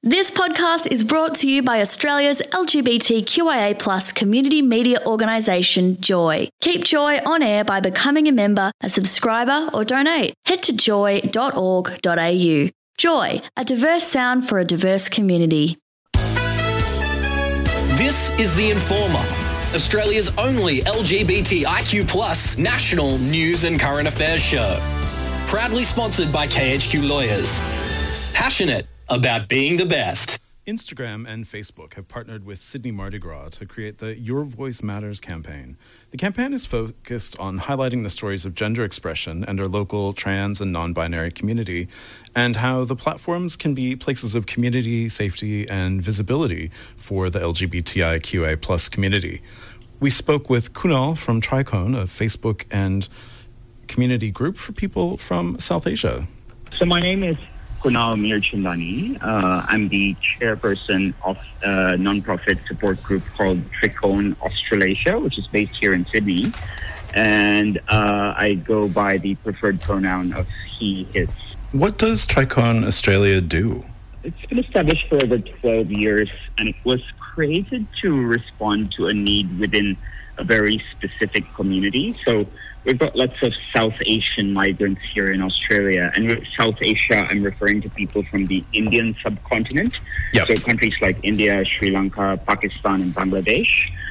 This podcast is brought to you by Australia's LGBTQIA+ community media organisation, Joy. Keep Joy on air by becoming a member, a subscriber or donate. Head to joy.org.au. Joy, a diverse sound for a diverse community. This is The Informer, Australia's only LGBTIQ+ national news and current affairs show. Proudly sponsored by KHQ Lawyers. Passionate about being the best. Instagram and Facebook have partnered with Sydney Mardi Gras to create the Your Voice Matters campaign. The campaign is focused on highlighting the stories of gender expression and our local trans and non-binary community, and how the platforms can be places of community, safety, and visibility for the LGBTIQA+ community. We spoke with Kunal from Tricone, a Facebook and community group for people from South Asia. So my name is Kunal Mirchandani. I'm the chairperson of a non-profit support group called Tricone Australasia, which is based here in Sydney. And I go by the preferred pronoun of he, his. What does Tricone Australia do? It's been established for over 12 years, and it was created to respond to a need within a very specific community. So we've got lots of South Asian migrants here in Australia. And with South Asia, I'm referring to people from the Indian subcontinent. Yep. So countries like India, Sri Lanka, Pakistan, and Bangladesh.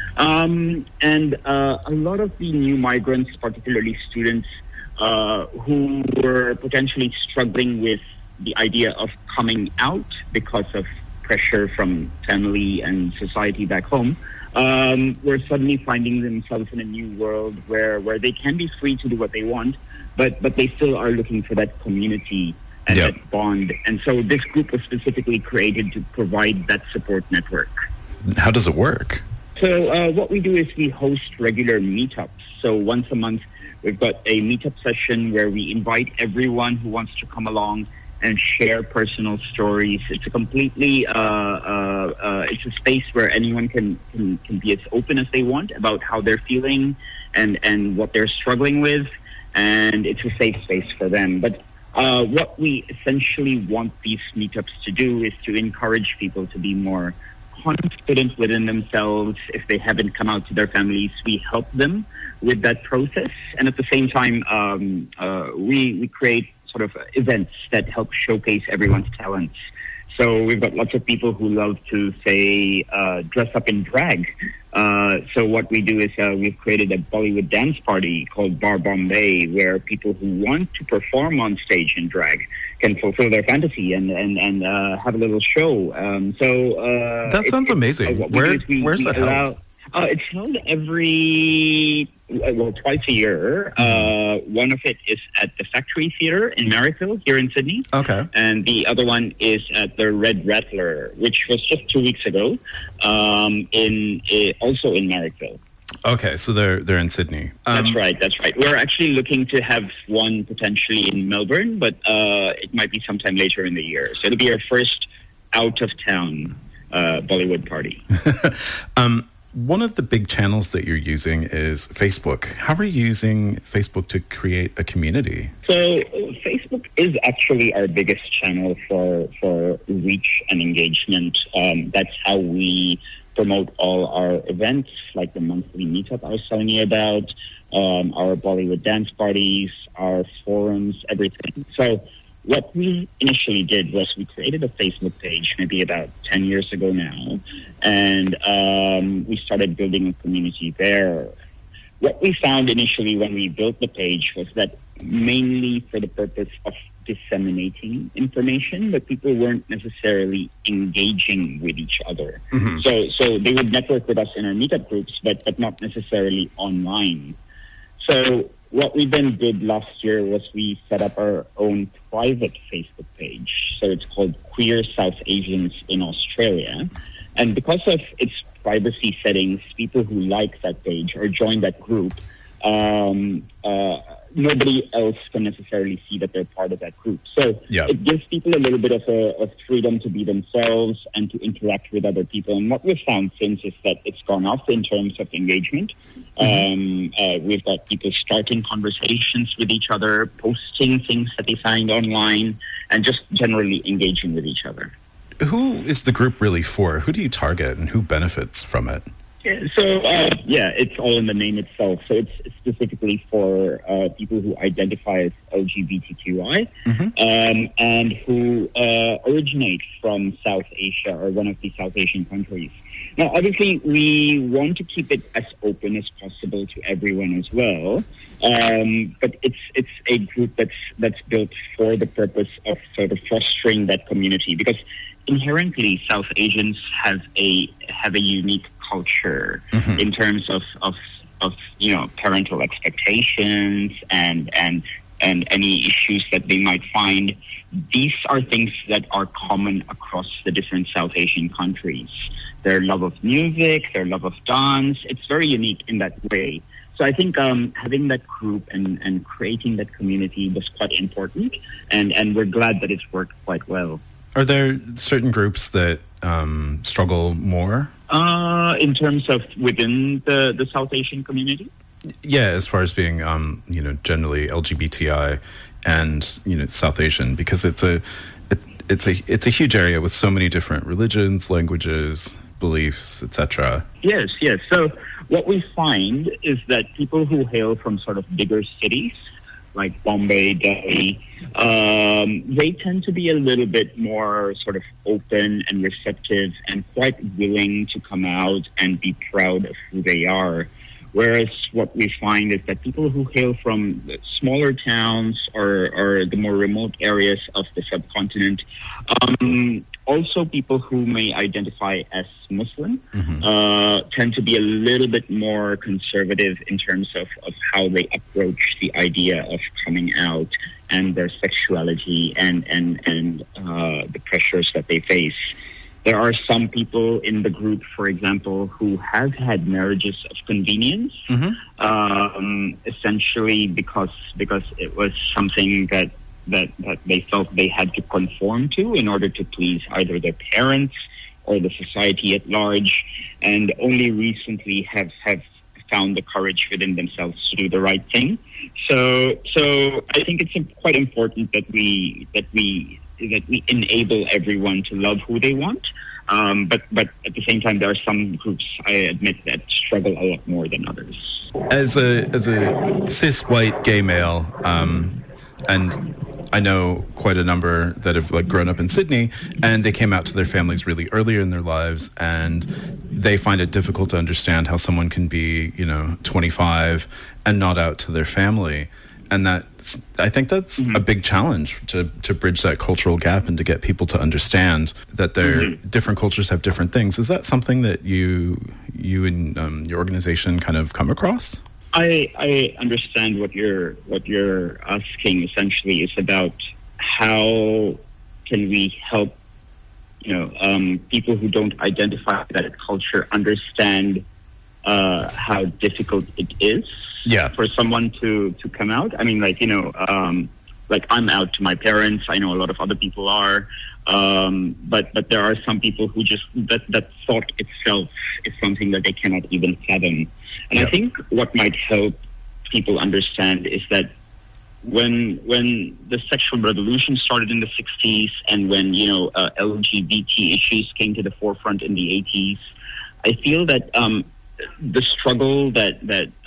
And a lot of the new migrants, particularly students who were potentially struggling with the idea of coming out because of pressure from family and society back home, we're suddenly finding themselves in a new world where they can be free to do what they want, but they still are looking for that community and that bond. And so this group was specifically created to provide that support network. How does it work? So what we do is we host regular meetups. So once a month, we've got a meetup session where we invite everyone who wants to come along and share personal stories. It's a completely, it's a space where anyone can be as open as they want about how they're feeling and what they're struggling with, and it's a safe space for them. But what we essentially want these meetups to do is to encourage people to be more confident within themselves. If they haven't come out to their families, we help them with that process. And at the same time, we create sort of events that help showcase everyone's talents. So we've got lots of people who love to, say, dress up in drag. So what we do is we've created a Bollywood dance party called Bar Bombay, where people who want to perform on stage in drag can fulfill their fantasy and have a little show. That sounds amazing. Where's that held? It's held twice a year. One of it is at the Factory Theatre in Marrickville here in Sydney. Okay. And the other one is at the Red Rattler, which was just 2 weeks ago, also in Marrickville. Okay, so they're in Sydney. That's right. We're actually looking to have one potentially in Melbourne, but it might be sometime later in the year. So it'll be our first out-of-town Bollywood party. One of the big channels that you're using is Facebook. How are you using Facebook to create a community? So Facebook is actually our biggest channel for reach and engagement. That's how we promote all our events, like the monthly meetup I was telling you about, our Bollywood dance parties, our forums, everything. So what we initially did was we created a Facebook page maybe about 10 years ago now, and we started building a community there. What we found initially when we built the page was that mainly for the purpose of disseminating information, but people weren't necessarily engaging with each other. Mm-hmm. So they would network with us in our meetup groups, but not necessarily online. So what we then did last year was we set up our own private Facebook page. So it's called Queer South Asians in Australia. And because of its privacy settings, people who like that page or join that group, nobody else can necessarily see that they're part of that group. So it gives people a little bit of freedom to be themselves and to interact with other people. And what we've found since is that it's gone up in terms of engagement. We've got people starting conversations with each other, posting things that they find online, and just generally engaging with each other. who is the group really for? Who do you target and who benefits from it? So, it's all in the name itself. So it's specifically for people who identify as LGBTQI and who originate from South Asia or one of the South Asian countries. Now, obviously, we want to keep it as open as possible to everyone as well. But it's a group that's built for the purpose of sort of fostering that community, because inherently South Asians have a unique culture in terms of parental expectations and any issues that they might find. These are things that are common across the different South Asian countries. Their love of music, their love of dance, it's very unique in that way. So I think having that group and creating that community was quite important, and we're glad that it's worked quite well. Are there certain groups that struggle more? In terms of within the South Asian community? Yeah, as far as being, generally LGBTI and, South Asian, because it's a huge area with so many different religions, languages, beliefs, etc. Yes. So what we find is that people who hail from sort of bigger cities, like Bombay, Delhi, they tend to be a little bit more sort of open and receptive and quite willing to come out and be proud of who they are. Whereas what we find is that people who hail from smaller towns or the more remote areas of the subcontinent, also people who may identify as Muslim, tend to be a little bit more conservative in terms of how they approach the idea of coming out and their sexuality and the pressures that they face. There are some people in the group, for example, who have had marriages of convenience, essentially because it was something that they felt they had to conform to in order to please either their parents or the society at large, and only recently have found the courage within themselves to do the right thing. So I think it's quite important that we enable everyone to love who they want. But at the same time, there are some groups, I admit, that struggle a lot more than others. As a cis white gay male, and I know quite a number that have grown up in Sydney, and they came out to their families really earlier in their lives, and they find it difficult to understand how someone can be, 25 and not out to their family. And I think that's a big challenge to bridge that cultural gap and to get people to understand that their different cultures have different things. Is that something that you and your organization kind of come across? I understand what you're asking. Essentially, is about how can we help people who don't identify that culture understand how difficult it is for someone to come out. I mean, I'm out to my parents. I know a lot of other people are. But there are some people who just, that thought itself is something that they cannot even fathom. And I think what might help people understand is that when the sexual revolution started in the 60s and when, LGBT issues came to the forefront in the 80s, I feel that the struggle that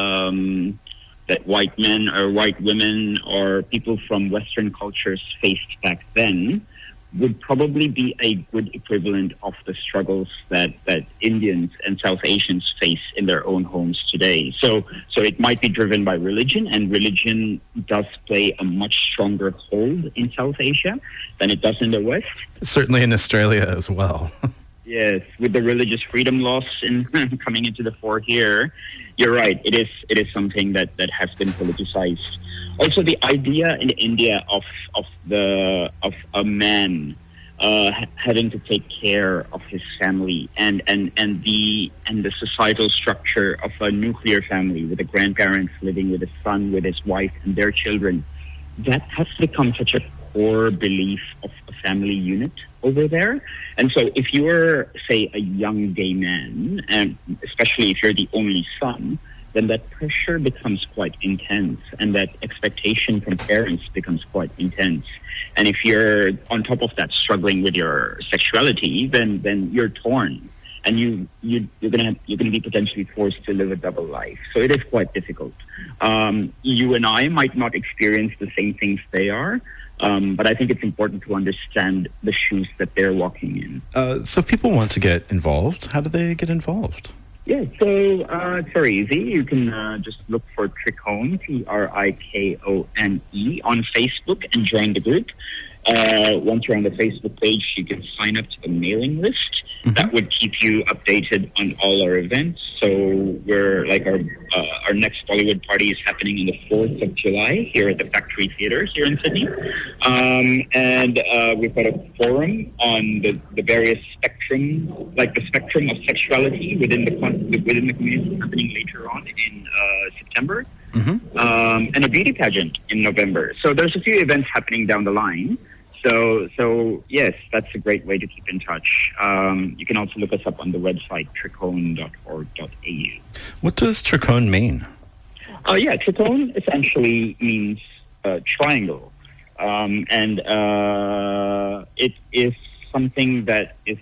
white men or white women or people from Western cultures faced back then would probably be a good equivalent of the struggles that Indians and South Asians face in their own homes today. So it might be driven by religion, and religion does play a much stronger hold in South Asia than it does in the West. Certainly in Australia as well. Yes, with the religious freedom laws coming into the fore here, you're right. It is something that has been politicized. Also, the idea in India of a man having to take care of his family and the societal structure of a nuclear family with the grandparents living with his son, with his wife, and their children, that has become such a core belief of a family unit over there. And so if you're, say, a young gay man, and especially if you're the only son, then that pressure becomes quite intense, and that expectation from parents becomes quite intense. And if you're on top of that struggling with your sexuality, then you're torn, and you're gonna be potentially forced to live a double life. So it is quite difficult. You and I might not experience the same things they are, but I think it's important to understand the shoes that they're walking in. So if people want to get involved, how do they get involved? Yeah, so it's very easy. You can just look for Trikone, Trikone, on Facebook and join the group. Once you're on the Facebook page, you can sign up to the mailing list. That would keep you updated on all our events. So we're our next Bollywood party is happening on the 4th of July here at the Factory Theatre here in Sydney. And we've got a forum on the various spectrum, like the spectrum of sexuality within the community happening later on in September. And a beauty pageant in November. So there's a few events happening down the line. So yes, that's a great way to keep in touch. You can also look us up on the website trikone.org.au. What does Trikone mean? Trikone essentially means triangle. And it is something that is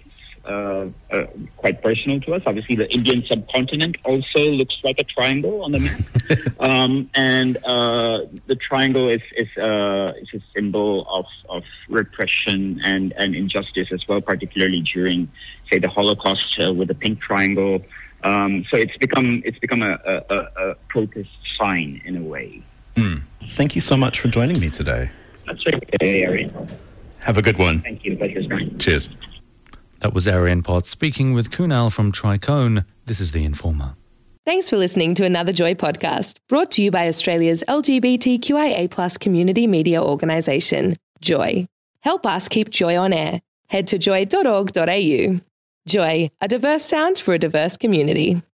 quite personal to us. Obviously, the Indian subcontinent also looks like a triangle on the map. And the triangle is a symbol of repression and injustice as well, particularly during, say, the Holocaust with the pink triangle. So it's become a protest sign in a way. Thank you so much for joining me today. That's okay, Arian. Have a good one. Thank you. The pleasure's mine. Cheers. That was Arian Potts speaking with Kunal from Trikone. This is The Informer. Thanks for listening to another Joy podcast, brought to you by Australia's LGBTQIA+ community media organisation, Joy. Help us keep Joy on air. Head to joy.org.au. Joy, a diverse sound for a diverse community.